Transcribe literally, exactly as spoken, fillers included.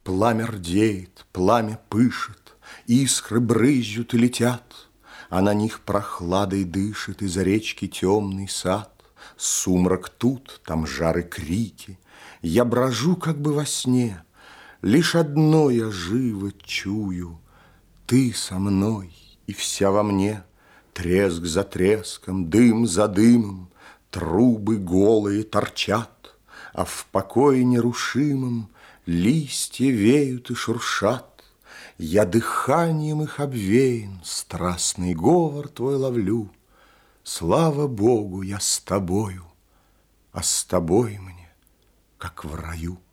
Пламя рдеет, пламя пышет, искры брызжут и летят, а на них прохладой дышит из речки темный сад. Сумрак тут, там жары крики, я брожу как бы во сне. Лишь одно я живо чую: ты со мной и вся во мне. Треск за треском, дым за дымом, трубы голые торчат, а в покое нерушимом листья веют и шуршат. Я дыханием их обвеян, страстный говор твой ловлю. Слава Богу, я с тобою, а с тобой мне, как в раю.